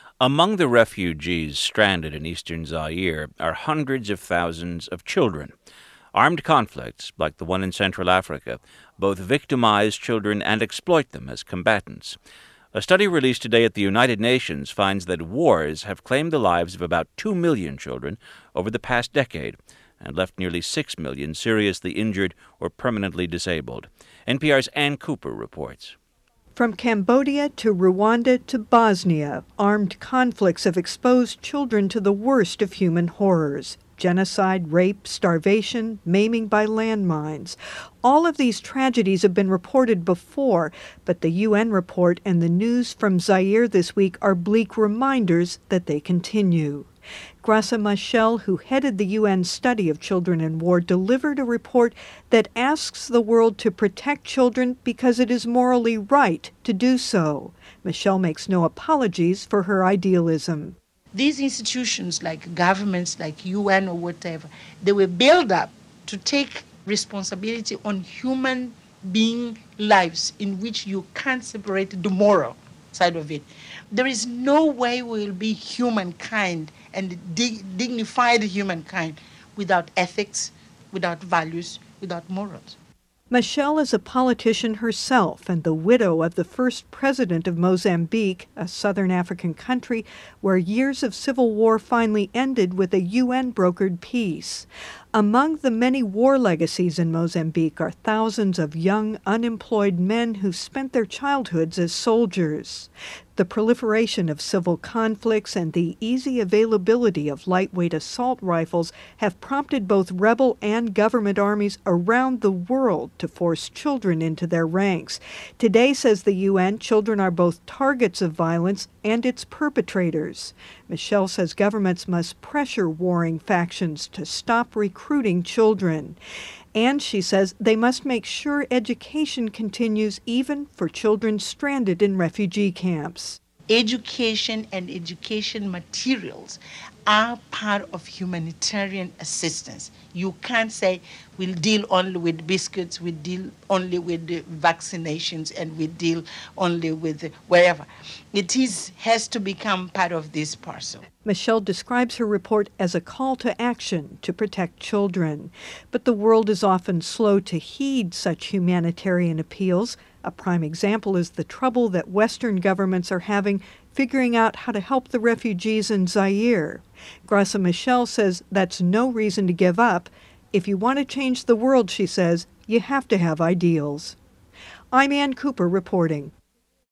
Among the refugees stranded in eastern Zaire are hundreds of thousands of children. Armed conflicts, like the one in Central Africa, both victimize children and exploit them as combatants. A study released today at the United Nations finds that wars have claimed the lives of about 2 million children over the past decade and left nearly 6 million seriously injured or permanently disabled. NPR's Ann Cooper reports. From Cambodia to Rwanda to Bosnia, armed conflicts have exposed children to the worst of human horrors: genocide, rape, starvation, maiming by landmines. All of these tragedies have been reported before, but the UN report and the news from Zaire this week are bleak reminders that they continue. Graça Machel, who headed the UN study of children in war, delivered a report that asks the world to protect children because it is morally right to do so. Machel makes no apologies for her idealism. These institutions, like governments, like UN or whatever, they were built up to take responsibility on human being lives in which you can't separate the moral side of it. There is no way we will be humankind and dignified humankind without ethics, without values, without morals. Machel is a politician herself and the widow of the first president of Mozambique, a southern African country where years of civil war finally ended with a UN-brokered peace. Among the many war legacies in Mozambique are thousands of young, unemployed men who spent their childhoods as soldiers. The proliferation of civil conflicts and the easy availability of lightweight assault rifles have prompted both rebel and government armies around the world to force children into their ranks. Today, says the UN, children are both targets of violence and its perpetrators. Machel says governments must pressure warring factions to stop recruiting children. And she says they must make sure education continues even for children stranded in refugee camps. Education and education materials are part of humanitarian assistance. You can't say we'll deal only with biscuits, we deal only with the vaccinations, and we deal only with wherever. Has to become part of this parcel. Machel describes her report as a call to action to protect children. But the world is often slow to heed such humanitarian appeals. A prime example is the trouble that Western governments are having figuring out how to help the refugees in Zaire. Graça Machel says that's no reason to give up. If you want to change the world, she says, you have to have ideals. I'm Ann Cooper reporting.